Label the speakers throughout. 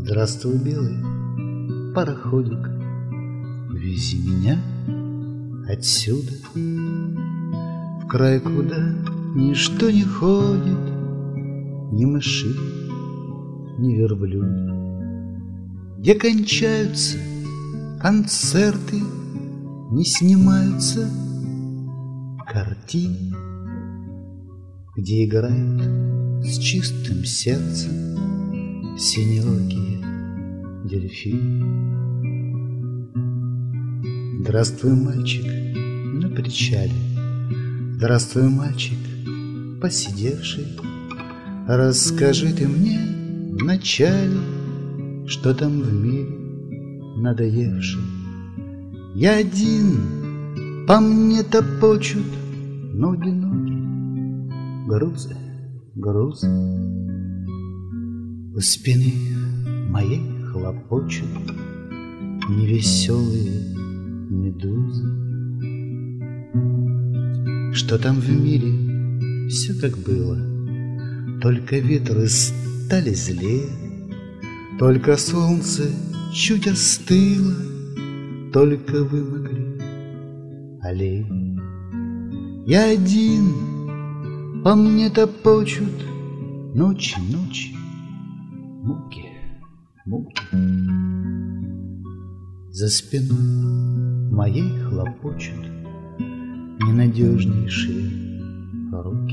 Speaker 1: Здравствуй, белый пароходик, вези меня отсюда в край, куда ничто не ходит, ни машин, ни верблюд, где кончаются концерты, не снимаются картины, где играют с чистым сердцем синеокие дельфины. Здравствуй, мальчик, на причале, здравствуй, мальчик, посидевший. Расскажи ты мне вначале, что там в мире надоевший. Я один, по мне топочут ноги, грузы, грузы. У спины моей хлопочут невеселые медузы. Что там в мире, все как было, только ветры стали злее, только солнце чуть остыло, только вымокли аллеи. Я один, по мне топочут ночи, ночи, муки, муки. За спиной моей хлопочут ненадежнейшие руки.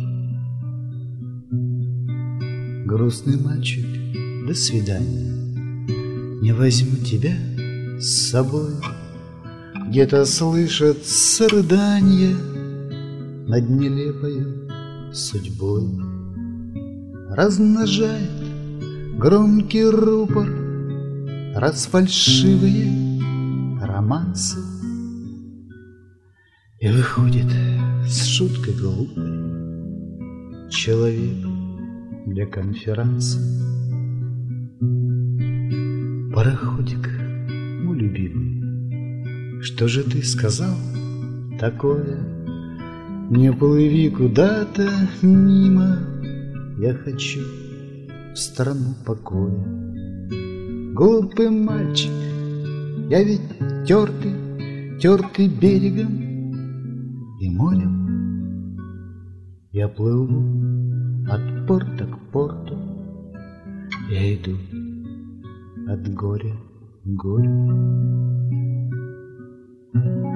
Speaker 1: Грустный мальчик, до свидания, не возьму тебя с собой. Где-то слышатся рыдания над нелепою судьбой. Размножает громкий рупор расфальшивые романсы, и выходит с шуткой глупой человек для конферанса. Пароходик, мой любимый, что же ты сказал такое? Не плыви куда-то мимо, я хочу в страну покоя. Глупый мальчик, я ведь тертый берегом и морем. Я плыву от порта к порту, я иду от горя к горю.